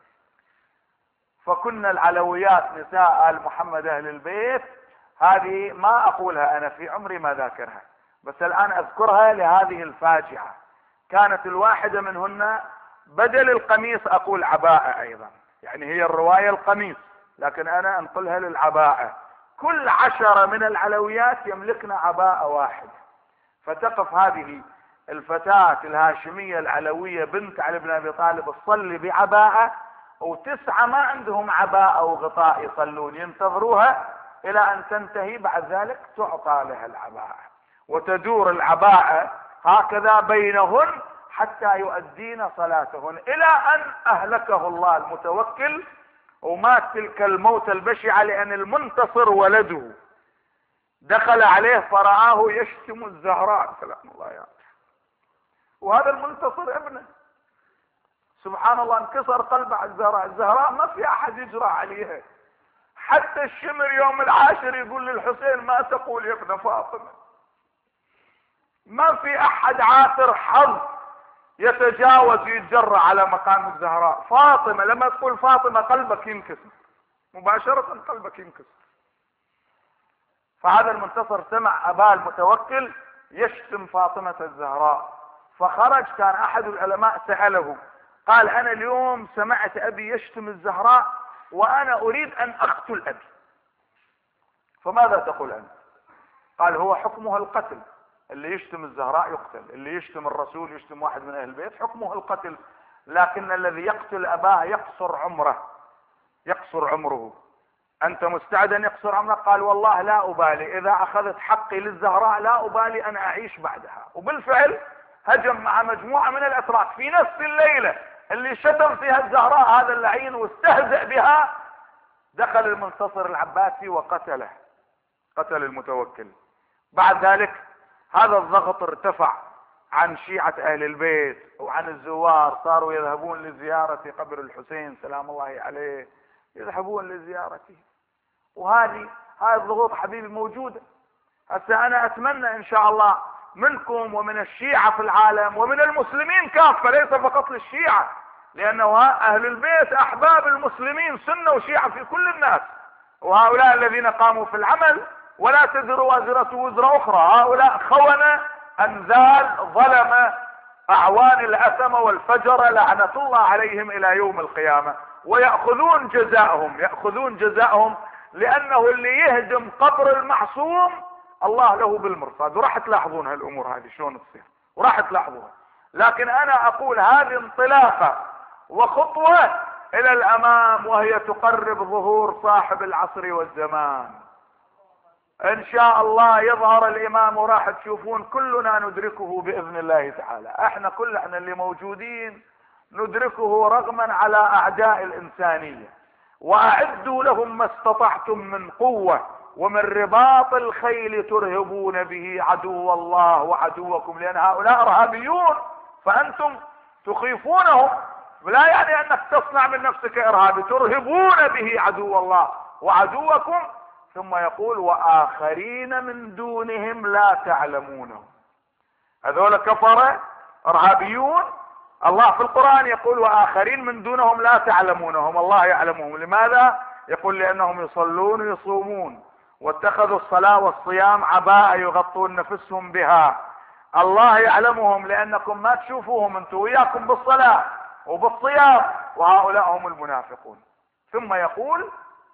فكنا العلويات نساء آل محمد اهل البيت، هذه ما اقولها انا في عمري ما ذاكرها، بس الان اذكرها لهذه الفاجعة. كانت الواحدة منهن بدل القميص اقول عباءة ايضا، يعني هي الرواية القميص لكن انا انقلها للعباءة. كل عشرة من العلويات يملكن عباءة واحدة، فتقف هذه الفتاة الهاشمية العلوية بنت علي بن ابي طالب تصلي بعباءة، وتسعة ما عندهم عباءة وغطاء يصلون، ينتظروها الى ان تنتهي، بعد ذلك تعطى لها العباءة، وتدور العباءة هكذا بينهن حتى يؤدين صلاتهن، الى ان اهلكه الله المتوكل ومات تلك الموت البشعة، لان المنتصر ولده دخل عليه فرآه يشتم الزهراء سلام الله عليه، وهذا المنتصر ابنه. سبحان الله انكسر قلبه على الزهراء. الزهراء ما في احد يجرى عليها. حتى الشمر يوم العاشر يقول للحسين ما تقول يا ابن فاطمة. ما في احد عاثر حظ يتجاوز ويتجرأ على مقام الزهراء. فاطمة لما تقول فاطمة قلبك ينكسر مباشرة، قلبك ينكسر. فهذا المنتصر سمع اباه المتوكل يشتم فاطمة الزهراء، فخرج. كان احد العلماء سأله قال انا اليوم سمعت ابي يشتم الزهراء وانا اريد ان اقتل ابي، فماذا تقول انت؟ قال هو حكمها القتل، اللي يشتم الزهراء يقتل، اللي يشتم الرسول يشتم واحد من اهل البيت حكمه القتل، لكن الذي يقتل اباه يقصر عمره، يقصر عمره. انت مستعد ان يقصر عمرك؟ قال والله لا ابالي، اذا اخذت حقي للزهراء لا ابالي ان اعيش بعدها. وبالفعل هجم مع مجموعة من الاتراك في نفس الليلة اللي شتم فيها الزهراء هذا اللعين واستهزأ بها. دخل المنتصر العباسي وقتله، قتل المتوكل. بعد ذلك هذا الضغط ارتفع عن شيعة اهل البيت وعن الزوار، صاروا يذهبون لزيارة قبر الحسين سلام الله عليه، يذهبون لزيارته. وهذه هذه الضغوط حبيبي موجودة. هسه انا اتمنى ان شاء الله منكم ومن الشيعة في العالم ومن المسلمين كافة، ليس فقط للشيعة، لانه اهل البيت احباب المسلمين سنة وشيعة في كل الناس، وهؤلاء الذين قاموا في العمل ولا تزر وازرة وزر اخرى، هؤلاء خونة انذال ظلمة اعوان الاثم والفجر لعنة الله عليهم الى يوم القيامة، ويأخذون جزاءهم، يأخذون جزاءهم، لانه اللي يهدم قبر المعصوم الله له بالمرصاد. وراح تلاحظون هالامور هذه شلون تصير، وراح تلاحظوها. لكن انا اقول هذه انطلاقة وخطوة الى الامام، وهي تقرب ظهور صاحب العصر والزمان. ان شاء الله يظهر الامام وراح تشوفون كلنا ندركه باذن الله تعالى. احنا كل احنا اللي موجودين ندركه رغما على اعداء الانسانية. واعدوا لهم ما استطعتم من قوة ومن رباط الخيل ترهبون به عدو الله وعدوكم، لان هؤلاء ارهابيون فانتم تخيفونهم، لا يعني انك تصنع من نفسك ارهابي، ترهبون به عدو الله وعدوكم. ثم يقول واخرين من دونهم لا تعلمونهم. هذول كفرة ارهابيون، الله في القرآن يقول واخرين من دونهم لا تعلمونهم، الله يعلمهم. لماذا؟ يقول لانهم يصلون ويصومون واتخذوا الصلاة والصيام عباء يغطون نفسهم بها. الله يعلمهم لانكم ما تشوفوهم، انتم وياكم بالصلاة وبالصيام، وهؤلاء هم المنافقون. ثم يقول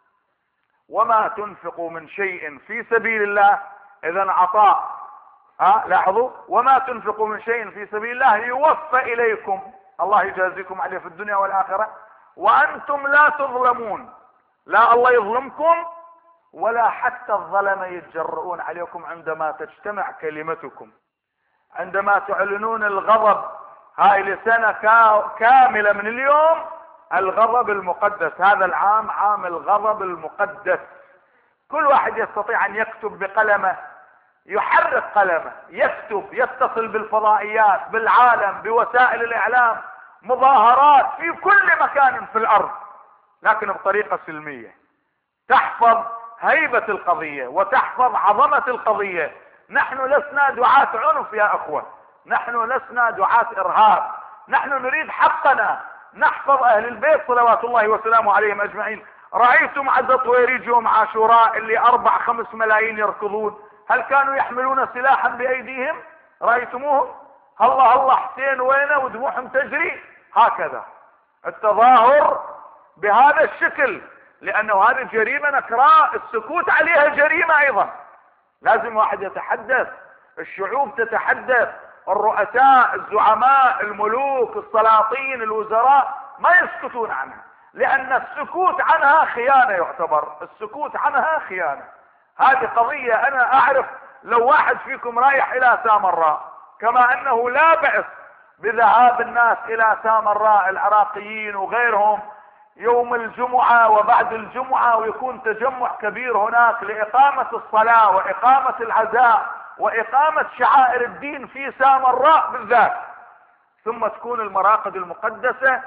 وما تنفقوا من شيء في سبيل الله، اذا عطاء، ها لاحظوا، وما تنفقوا من شيء في سبيل الله يوفى اليكم، الله يجازيكم عليه في الدنيا والاخرة، وانتم لا تظلمون. لا الله يظلمكم ولا حتى الظلمة يتجرؤون عليكم عندما تجتمع كلمتكم، عندما تعلنون الغضب. هاي لسنة كاملة من اليوم الغضب المقدس، هذا العام عام الغضب المقدس. كل واحد يستطيع ان يكتب بقلمه، يحرك قلمه، يكتب، يتصل بالفضائيات، بالعالم، بوسائل الاعلام، مظاهرات في كل مكان في الارض، لكن بطريقة سلمية تحفظ هيبة القضية وتحفظ عظمة القضية. نحن لسنا دعاة عنف يا اخوة، نحن لسنا دعاة ارهاب، نحن نريد حقنا، نحفظ اهل البيت صلوات الله وسلامه عليهم اجمعين. رأيتم عزة طويريج يوم عاشوراء اللي اربع خمس ملايين يركضون، هل كانوا يحملون سلاحا بايديهم؟ رأيتموهم؟ الله الله حسين وينه ودموعهم تجري. هكذا التظاهر بهذا الشكل، لانه هذه جريمة نكراء، السكوت عليها جريمة ايضا. لازم واحد يتحدث، الشعوب تتحدث، الرؤساء، الزعماء، الملوك، السلاطين، الوزراء ما يسكتون عنها، لان السكوت عنها خيانة، يعتبر السكوت عنها خيانة. هذه قضية انا اعرف لو واحد فيكم رايح الى سامراء، كما انه لا بأس بذهاب الناس الى سامراء العراقيين وغيرهم يوم الجمعة وبعد الجمعة، ويكون تجمع كبير هناك لإقامة الصلاة وإقامة العزاء وإقامة شعائر الدين في سامراء بالذات، ثم تكون المراقد المقدسة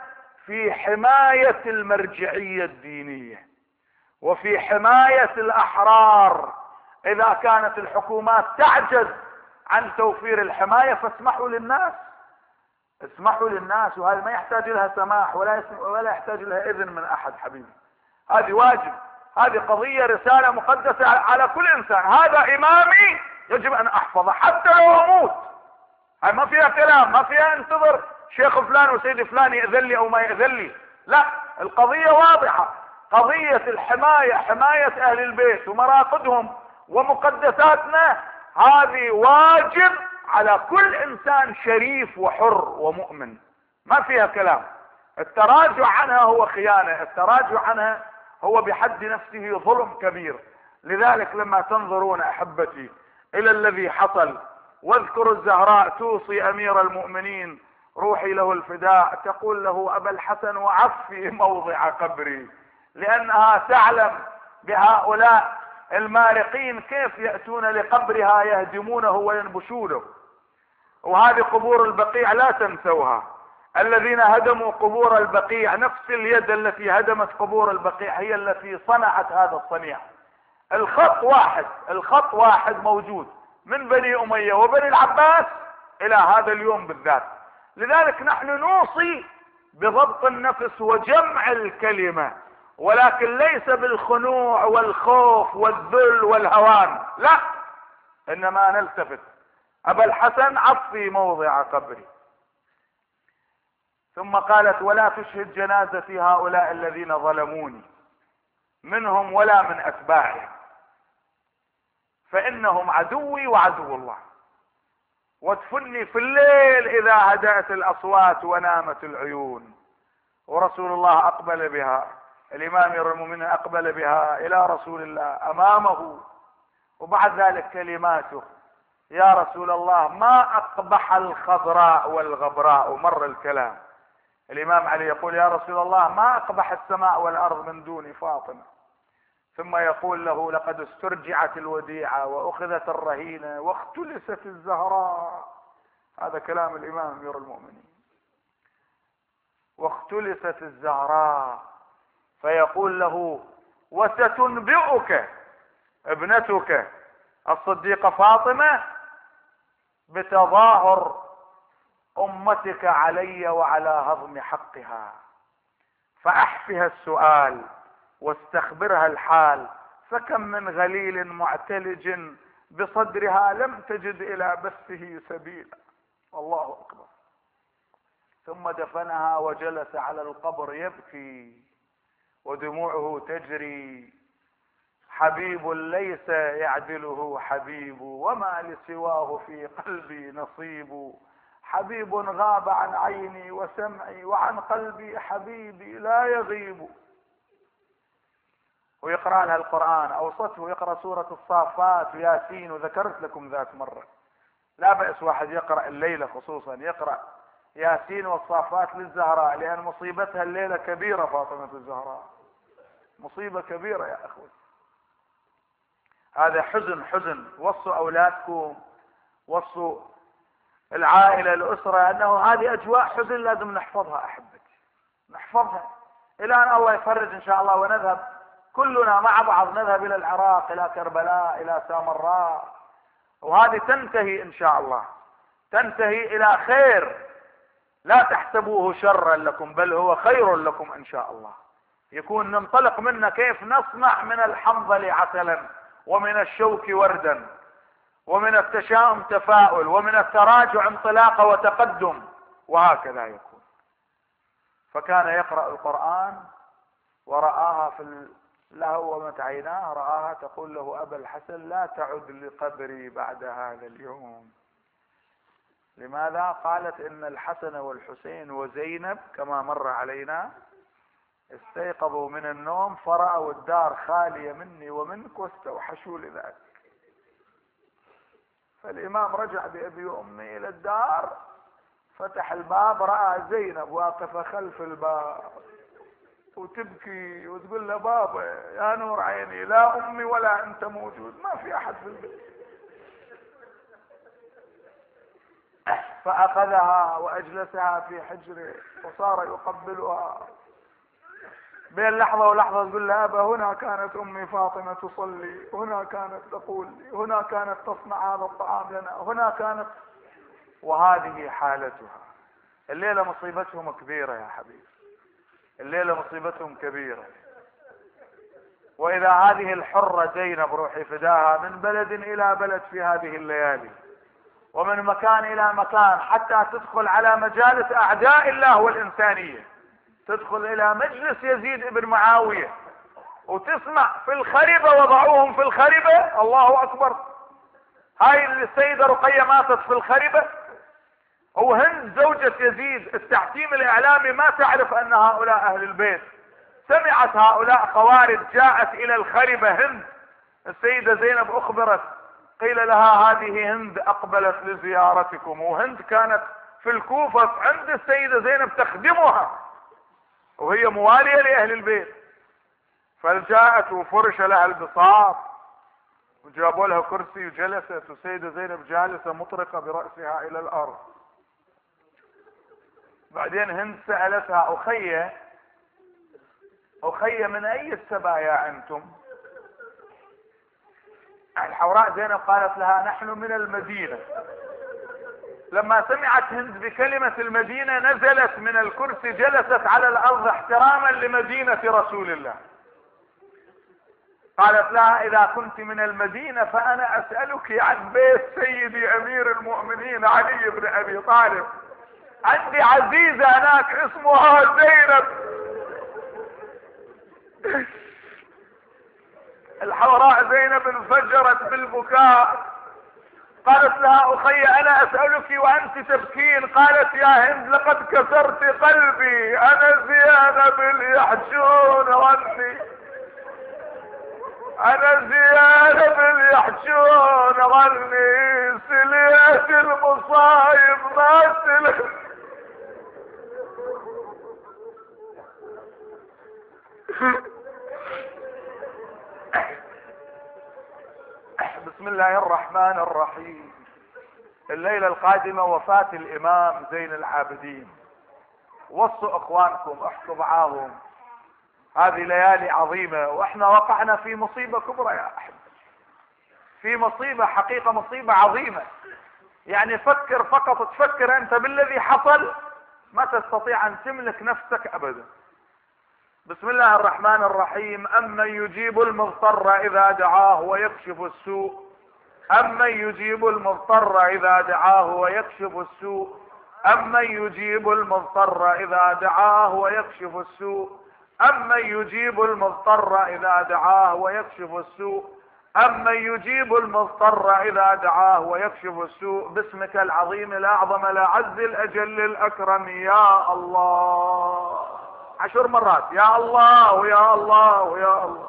في حماية المرجعية الدينية وفي حماية الأحرار. إذا كانت الحكومات تعجز عن توفير الحماية فاسمحوا للناس، اسمحوا للناس، وهذا ما يحتاج لها سماح ولا ولا يحتاج لها إذن من أحد حبيبي. هذه واجب، هذه قضية رسالة مقدسة على كل إنسان. هذا إمامي يجب أن أحفظه حتى لو أموت. هاي ما فيها كلام، ما فيها انتظر شيخ فلان وسيد فلان يأذن لي أو ما يأذن لي. لا، القضية واضحة. قضية الحماية، حماية أهل البيت ومراقدهم ومقدساتنا، هذه واجب على كل إنسان شريف وحر ومؤمن، ما فيها كلام. التراجع عنها هو خيانة، التراجع عنها هو بحد نفسه ظلم كبير. لذلك لما تنظرون أحبتي إلى الذي حصل، واذكروا الزهراء توصي أمير المؤمنين روحي له الفداء، تقول له أبا الحسن وعفي موضع قبري، لأنها تعلم بهؤلاء المارقين كيف يأتون لقبرها يهدمونه وينبشونه. وهذه قبور البقيع لا تنسوها، الذين هدموا قبور البقيع نفس اليد التي هدمت قبور البقيع هي التي صنعت هذا الصنيع. الخط واحد، الخط واحد موجود من بني أمية وبني العباس إلى هذا اليوم بالذات. لذلك نحن نوصي بضبط النفس وجمع الكلمة، ولكن ليس بالخنوع والخوف والذل والهوان، لا، إنما نلتفت. أبا الحسن عفي موضع قبري. ثم قالت ولا تشهد جنازتي هؤلاء الذين ظلموني منهم ولا من أتباعهم، فإنهم عدوي وعدو الله، وادفني في الليل إذا هدأت الأصوات ونامت العيون. ورسول الله أقبل بها، الإمام أمير المؤمنين أقبل بها إلى رسول الله أمامه، وبعد ذلك كلماته يا رسول الله ما أقبح الخضراء والغبراء. ومر الكلام، الإمام علي يقول يا رسول الله ما أقبح السماء والأرض من دون فاطمة. ثم يقول له لقد استرجعت الوديعة وأخذت الرهينة واختلست الزهراء. هذا كلام الإمام أمير المؤمنين، واختلست الزهراء. فيقول له وستنبئك ابنتك الصديقة فاطمة بتظاهر أمتك علي وعلى هضم حقها، فأحفها السؤال واستخبرها الحال، فكم من غليل معتلج بصدرها لم تجد إلى بثه سبيلا. الله أكبر. ثم دفنها وجلس على القبر يبكي ودموعه تجري. حبيب ليس يعدله حبيب وما لسواه في قلبي نصيب. حبيب غاب عن عيني وسمعي وعن قلبي حبيبي لا يغيب. ويقرأ لها القرآن، أوصته يقرأ سورة الصافات وياسين، وذكرت لكم ذات مرة لا بأس واحد يقرأ الليلة خصوصا يقرأ ياسين والصافات للزهراء، لأن مصيبتها الليلة كبيرة. فاطمة الزهراء مصيبة كبيرة يا أخوي. هذا حزن حزن. وصوا أولادكم، وصوا العائلة الأسرة أنه هذه أجواء حزن لازم نحفظها أحبتي، نحفظها إلى أن الله يفرج إن شاء الله، ونذهب كلنا مع بعض، نذهب إلى العراق، إلى كربلاء، إلى سامراء، وهذه تنتهي إن شاء الله، تنتهي إلى خير. لا تحسبوه شرا لكم بل هو خير لكم إن شاء الله. يكون ننطلق منا كيف نصنع من الحنظل عسلا، ومن الشوك وردا، ومن التشاؤم تفاؤل، ومن التراجع انطلاقة وتقدم، وهكذا يكون. فكان يقرأ القرآن ورآها في لهومت عيناه، رآها تقول له أبا الحسن لا تعد لقبري بعد هذا اليوم. لماذا؟ قالت إن الحسن والحسين وزينب كما مر علينا استيقظوا من النوم فرأوا الدار خالية مني ومنك واستوحشوا لذلك. فالإمام رجع بأبي وأمي إلى الدار، فتح الباب رأى زينب واقفة خلف الباب وتبكي وتقول له بابا يا نور عيني لا أمي ولا أنت موجود، ما في أحد في البيت. فأخذها وأجلسها في حجره وصار يقبلها. بين لحظة ولحظة تقول لها أبا هنا كانت أمي فاطمة تصلي، هنا كانت تقول لي، هنا كانت تصنع هذا الطعام لنا، هنا كانت. وهذه حالتها. الليلة مصيبتهم كبيرة يا حبيبي، الليلة مصيبتهم كبيرة. وإذا هذه الحرة زينب روحي فداها من بلد إلى بلد في هذه الليالي، ومن مكان إلى مكان، حتى تدخل على مجالس أعداء الله والإنسانية، تدخل إلى مجلس يزيد بن معاوية وتسمع في الخربة وضعوهم في الخربة. الله أكبر. هاي السيدة رقية ماتت في الخربة، وهند زوجة يزيد التحكيم الإعلامي ما تعرف أن هؤلاء أهل البيت. سمعت هؤلاء خوارج جاءت إلى الخربة هند. السيدة زينب أخبرت، قيل لها هذه هند أقبلت لزيارتكم. وهند كانت في الكوفة عند السيدة زينب تخدمها وهي موالية لأهل البيت. فجاءت وفرش لها البساط وجابوا لها كرسي وجلست، والسيدة زينب جالسة مطرقة برأسها إلى الأرض. بعدين هند سألتها أخية أخية من أي السبايا أنتم؟ الحوراء زينب قالت لها نحن من المدينة. لما سمعت هند بكلمة المدينة نزلت من الكرسي جلست على الأرض احتراما لمدينة رسول الله. قالت لها إذا كنت من المدينة فأنا أسألك عن بيت سيدي أمير المؤمنين علي بن أبي طالب، عندي عزيزة هناك اسمها زينب. الحوراء زينب انفجرت بالبكاء. قالت لها أخي أنا أسألك وأنت تبكين. قالت يا هند لقد كسرت قلبي، أنا زينب اللي يحجون عني، أنا زينب اللي يحجون عني، سليت المصايب ما سلت. بسم الله الرحمن الرحيم. الليلة القادمة وفاة الإمام زين العابدين. وصوا اخوانكم، احكوا معاهم. هذه ليالي عظيمة واحنا وقعنا في مصيبة كبرى يا احبة، في مصيبة حقيقة، مصيبة عظيمة. يعني فكر فقط، تفكر انت بالذي حصل ما تستطيع ان تملك نفسك ابدا. بسم الله الرحمن الرحيم. أمن يجيب المضطر إذا دعاه ويكشف السوء، أمن يجيب المضطر إذا دعاه ويكشف السوء، أمن يجيب المضطر إذا دعاه ويكشف السوء، أمن يجيب المضطر إذا دعاه ويكشف السوء، أمن يجيب المضطر إذا دعاه ويكشف السوء. باسمك العظيم الأعظم الأعز الأجل الأكرم يا الله. عشر مرات يا الله يا الله يا الله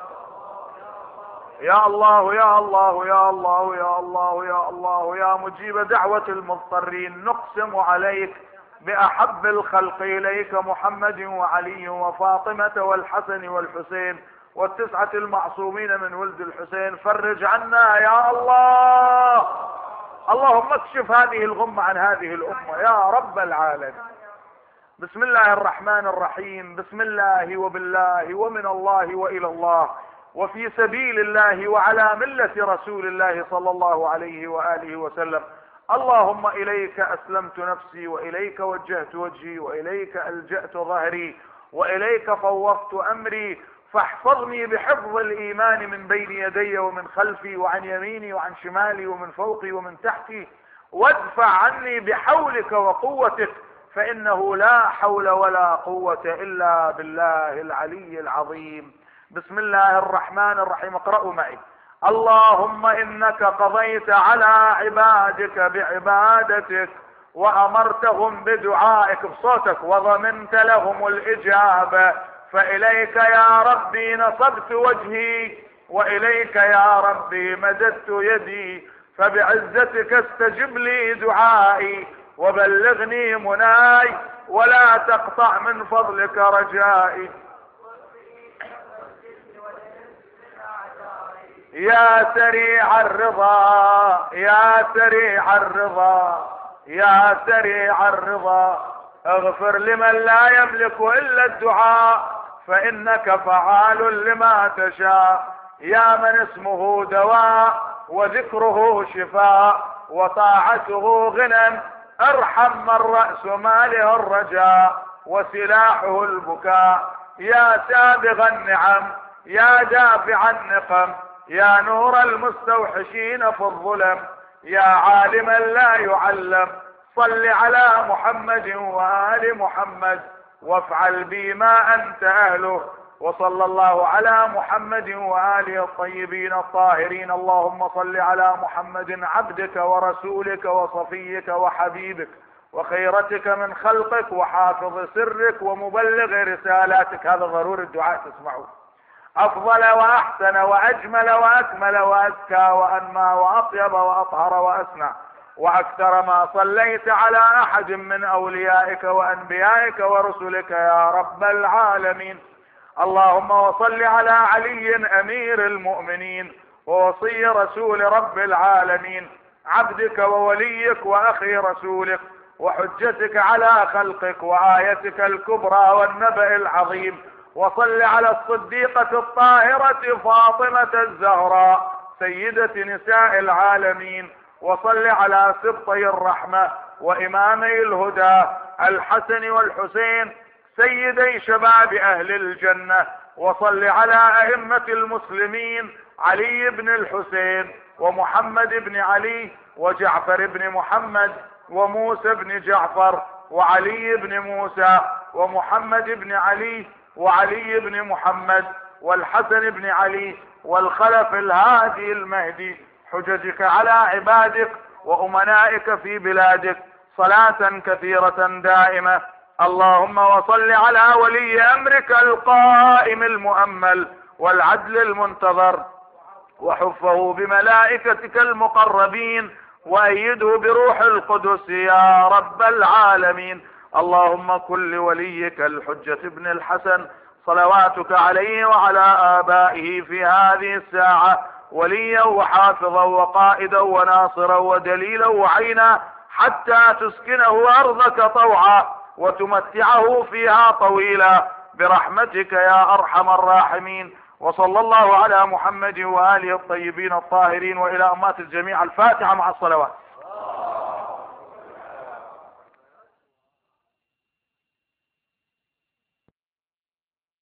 يا الله يا الله يا الله يا الله يا الله يا مجيب دعوة المضطرين. نقسم عليك بأحب الخلق إليك محمد وعلي وفاطمة والحسن والحسين والتسعة المعصومين من ولد الحسين. فرج عنا يا الله. اللهم اكشف هذه الغمة عن هذه الأمة يا رب العالمين. بسم الله الرحمن الرحيم. بسم الله وبالله ومن الله وإلى الله وفي سبيل الله وعلى ملة رسول الله صلى الله عليه وآله وسلم. اللهم إليك أسلمت نفسي وإليك وجهت وجهي وإليك ألجأت ظهري وإليك فوضت أمري، فاحفظني بحفظ الإيمان من بين يدي ومن خلفي وعن يميني وعن شمالي ومن فوقي ومن تحتي، وادفع عني بحولك وقوتك، فإنه لا حول ولا قوة إلا بالله العلي العظيم. بسم الله الرحمن الرحيم. اقرأوا معي. اللهم إنك قضيت على عبادك بعبادتك وأمرتهم بدعائك بصوتك وضمنت لهم الإجابة، فإليك يا ربي نصبت وجهي وإليك يا ربي مددت يدي، فبعزتك استجب لي دعائي وبلغني مناي ولا تقطع من فضلك رجائي. يا سريع الرضا يا سريع الرضا يا سريع الرضا اغفر لمن لا يملك الا الدعاء فانك فعال لما تشاء. يا من اسمه دواء وذكره شفاء وطاعته غنى، ارحم من رأس ماله الرجاء وسلاحه البكاء. يا سابغ النعم يا دافع النقم يا نور المستوحشين في الظلم يا عالما لا يعلم، صل على محمد وآل محمد وافعل بي ما انت اهله. وصلى الله على محمد وآله الطيبين الطاهرين. اللهم صل على محمد عبدك ورسولك وصفيك وحبيبك وخيرتك من خلقك وحافظ سرك ومبلغ رسالاتك. هذا ضروري الدعاء تسمعوه. افضل واحسن واجمل واكمل وازكى وانمى واطيب واطهر واسنى واكثر ما صليت على احد من اوليائك وانبيائك ورسلك يا رب العالمين. اللهم وصل على علي امير المؤمنين ووصي رسول رب العالمين، عبدك ووليك واخي رسولك وحجتك على خلقك وآيتك الكبرى والنبأ العظيم. وصل على الصديقة الطاهرة فاطمة الزهراء سيدة نساء العالمين. وصل على سبطي الرحمة وإمامي الهدى الحسن والحسين سيدي شباب أهل الجنة. وصل على أئمة المسلمين علي بن الحسين ومحمد بن علي وجعفر بن محمد وموسى بن جعفر وعلي بن موسى ومحمد بن علي وعلي بن محمد والحسن بن علي والخلف الهادي المهدي، حججك على عبادك وأمنائك في بلادك صلاة كثيرة دائمة. اللهم وصل على ولي أمرك القائم المؤمل والعدل المنتظر وحفه بملائكتك المقربين وأيده بروح القدس يا رب العالمين. اللهم كن لوليك الحجة ابن الحسن صلواتك عليه وعلى آبائه في هذه الساعة وليا وحافظا وقائدا وناصرا ودليلا وعينا حتى تسكنه أرضك طوعا وتمتعه فيها طويلا برحمتك يا أرحم الراحمين. وصلى الله على محمد وآله الطيبين الطاهرين. وإلى أمات الجميع الفاتحة مع الصلوات.